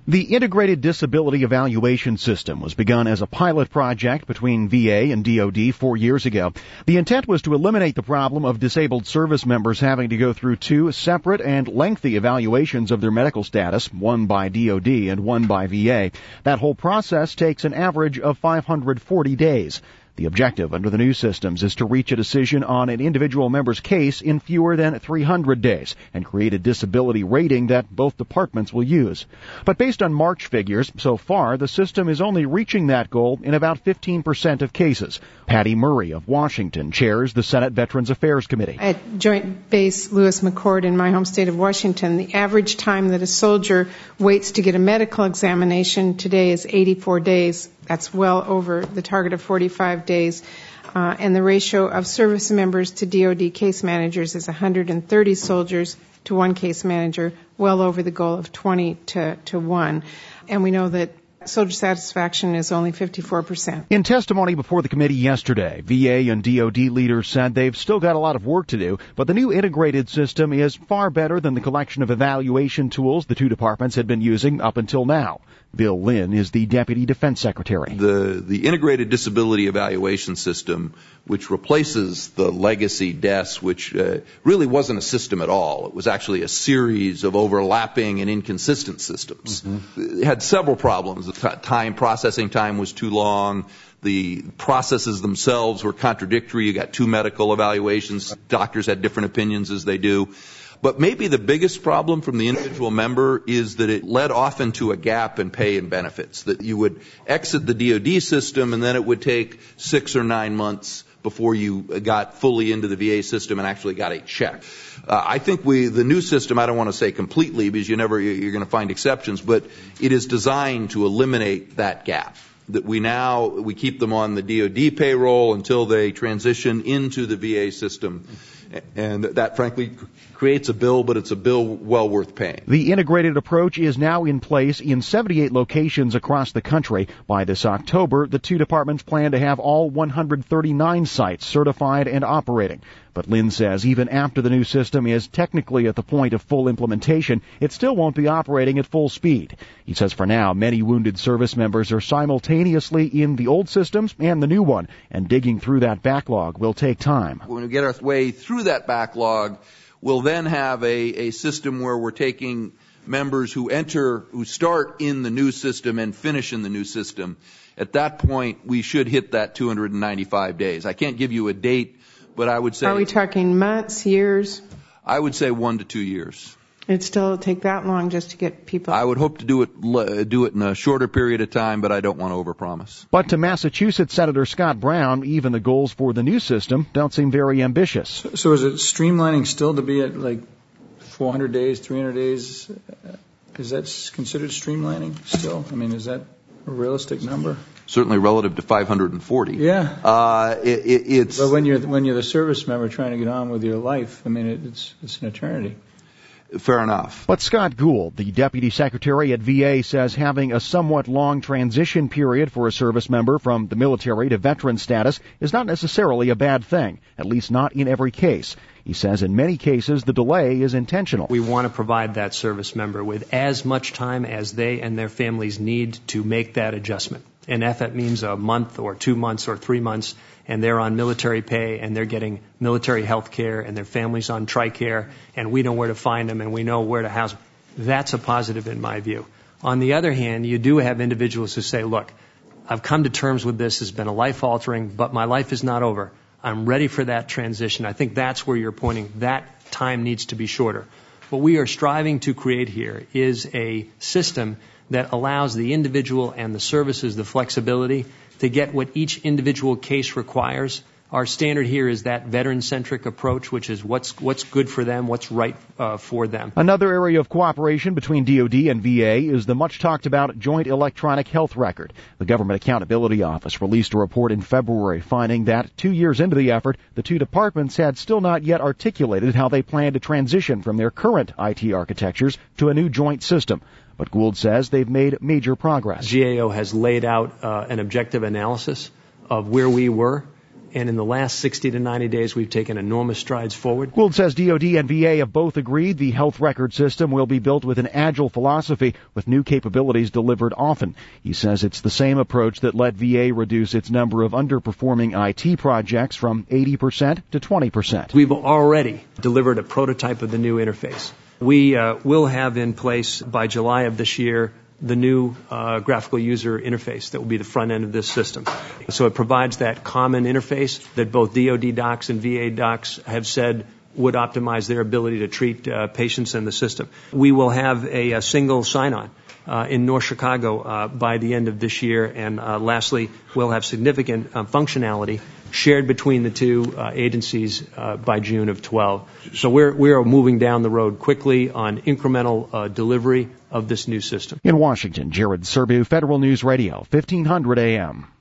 The Integrated Disability Evaluation System was begun as a pilot project between VA and DoD 4 years ago. The intent was to eliminate the problem of disabled service members having to go through two separate and lengthy evaluations of their medical status, one by DoD and one by VA. That whole process takes an average of 540 days. The objective under the new systems is to reach a decision on an individual member's case in fewer than 300 days and create a disability rating that both departments will use. But based on March figures, so far the system is only reaching that goal in about 15% of cases. Patty Murray of Washington chairs the Senate Veterans Affairs Committee. At Joint Base Lewis-McChord in my home state of Washington, the average time that a soldier waits to get a medical examination today is 84 days. That's well over the target of 45 days. And the ratio of service members to DoD case managers is 130 soldiers to one case manager, well over the goal of 20 to 1. And we know that soldier satisfaction is only 54%. In testimony before the committee yesterday, VA and DoD leaders said they've still got a lot of work to do, but the new integrated system is far better than the collection of evaluation tools the two departments had been using up until now. Bill Lynn is the Deputy Defense Secretary. The Integrated Disability Evaluation System, which replaces the legacy DES, which really wasn't a system at all. It was actually a series of overlapping and inconsistent systems. It had several problems. The processing time was too long. The processes themselves were contradictory. You got two medical evaluations. Doctors had different opinions as they do. But maybe the biggest problem from the individual member is that it led often to a gap in pay and benefits, that you would exit the DoD system and then it would take 6 or 9 months before you got fully into the VA system and actually got a check. I think the new system, I don't want to say completely because you're going to find exceptions, but it is designed to eliminate that gap. That we keep them on the DoD payroll until they transition into the VA system. And that, frankly, creates a bill, but it's a bill well worth paying. The integrated approach is now in place in 78 locations across the country. By this October, the two departments plan to have all 139 sites certified and operating. But Lynn says even after the new system is technically at the point of full implementation, it still won't be operating at full speed. He says for now, many wounded service members are simultaneously in the old systems and the new one, and digging through that backlog will take time. When we get our way through that backlog, we'll then have a system where we're taking members who start in the new system and finish in the new system. At that point, we should hit that 295 days. I can't give you a date, but I would say... Are we talking months, years? I would say 1 to 2 years. It'd still take that long just to get people... I would hope to do it in a shorter period of time, but I don't want to overpromise. But to Massachusetts Senator Scott Brown, even the goals for the new system don't seem very ambitious. So is it streamlining still to be at like 400 days, 300 days? Is that considered streamlining still? I mean, is that a realistic number? Certainly relative to 540. Yeah. It's. But when you're the service member trying to get on with your life, I mean, it's an eternity. Fair enough. But Scott Gould, the Deputy Secretary at VA, says having a somewhat long transition period for a service member from the military to veteran status is not necessarily a bad thing, at least not in every case. He says in many cases the delay is intentional. We want to provide that service member with as much time as they and their families need to make that adjustment. And if that means a month or 2 months or 3 months, and they're on military pay and they're getting military health care and their family's on TRICARE and we know where to find them and we know where to house them, that's a positive in my view. On the other hand, you do have individuals who say, look, I've come to terms with this. It's been a life-altering, but my life is not over. I'm ready for that transition. I think that's where you're pointing. That time needs to be shorter. What we are striving to create here is a system that allows the individual and the services the flexibility to get what each individual case requires. Our standard here is that veteran-centric approach, which is what's good for them, what's right for them. Another area of cooperation between DoD and VA is the much-talked-about Joint Electronic Health Record. The Government Accountability Office released a report in February finding that 2 years into the effort, the two departments had still not yet articulated how they plan to transition from their current IT architectures to a new joint system. But Gould says they've made major progress. GAO has laid out an objective analysis of where we were, And in the last 60 to 90 days, we've taken enormous strides forward. Gould says DoD and VA have both agreed the health record system will be built with an agile philosophy with new capabilities delivered often. He says it's the same approach that let VA reduce its number of underperforming IT projects from 80% to 20%. We've already delivered a prototype of the new interface. We will have in place by July of this year the new graphical user interface that will be the front end of this system. So it provides that common interface that both DoD docs and VA docs have said would optimize their ability to treat patients in the system. We will have a single sign-on in North Chicago by the end of this year. And lastly, we'll have significant functionality shared between the two agencies by June of 12. So we are moving down the road quickly on incremental delivery of this new system. In Washington, Jared Serbu, Federal News Radio, 1500 AM.